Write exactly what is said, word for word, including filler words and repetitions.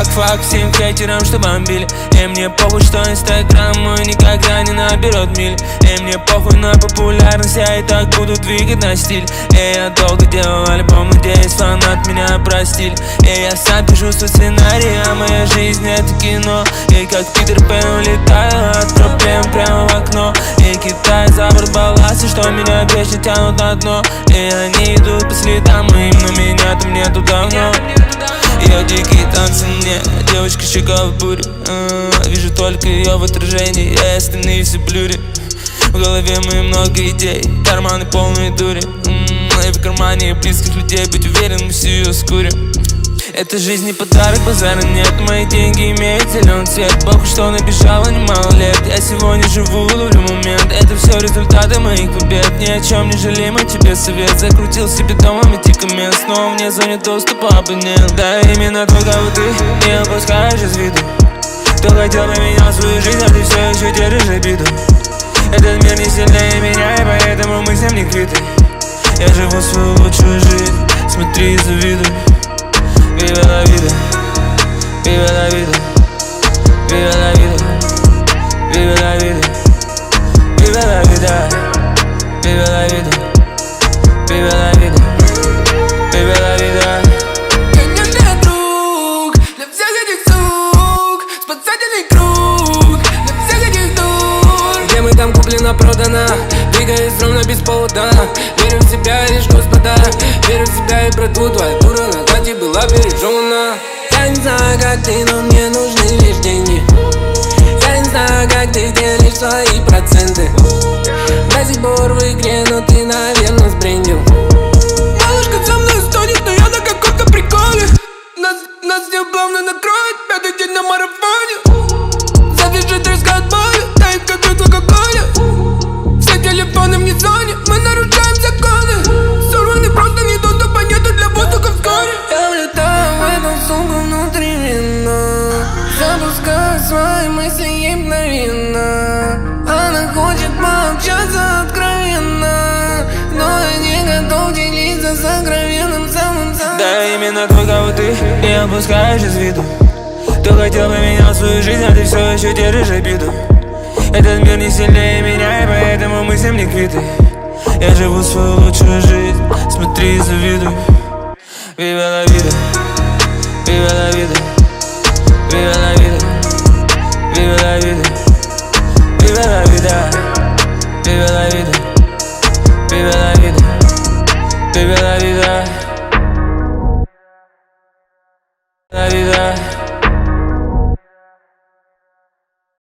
Фак, фак всем хейтерам, что бомбили. И мне похуй, что инстаграм мой никогда не наберет миль. И мне похуй на популярность, я и так буду двигать на стиль. И я долго делал альбом, надеюсь, фанат меня простили. И я сам пишу свой сценарий, а моя жизнь это кино. И как Питер Пен улетаю от проблем прямо в окно. И кидаю за борт балласы, что меня вечно тянут на дно. И они идут по следам моим, но меня там нету давно. Ее дикие танцы мне, девочка щека в буре. а, Вижу только ее в отражении, я и остальные все блюри. В голове моей много идей, карманы полные дури. И в кармане близких людей, быть уверен, мы всю ее скурим. Эта жизнь не подарок, базара нет. Мои деньги имеют зеленый цвет. Похуй, что набежало немало лет. Я сегодня живу, ловлю момент. Это все результаты моих побед. Ни о чем не жалеем, а тебе совет. Закрутил себе дома медикамент. Снова мне зоне доступа абонент. Да, именно твой, кого ты не опускаешь из виду. Кто хотел поменять свою жизнь, а ты все еще держишь обиду. Этот мир не сильнее меня, и поэтому мы с ним не квиты. Я живу свою лучшую жизнь, смотри и завидуй. Vive la vida, vive la vida, vive la vida, vive la vida, vive la vida, vive la vida, vive la vida, vive la vida. Гениальный друг для всех этих сук, спасательный круг для всех этих дур. Где мы там куплено, продано, двигаясь ровно без повода. Верю в себя лишь Господа, верю в себя и братву. Твоя дура на дате была пережевана. Я не знаю, как ты, но мне нужны лишь деньги. Я не знаю, как ты делишь свои проценты. До сих пор в игре, но ты, наверное, сбрендил. Малышка со мной стонет, но я на каком-то приколе. Нас, нас всех плавно накроет, пятый день на марафоне. Завяжи треск от боли, дай как в Кока-Коле. Все телефоны в незоне, мы нарушаем законы. Сорваны просто не доступа нету для воздуха вскоре. Я влетаю в эту сумку внутривенно, запускаю свои мысли ей мгновенно. Она хочет пообщаться откровенно, но я не готов делиться сокровенным самым самым. Да, именно твой, кого ты не опускаешь из виду. Кто хотел поменять свою жизнь, а ты все еще держишь обиду. Этот мир не сильнее меня, и поэтому мы с ним не квиты. Я живу свою лучшую жизнь, смотри и завидуй. Vive la vida, vive la vida.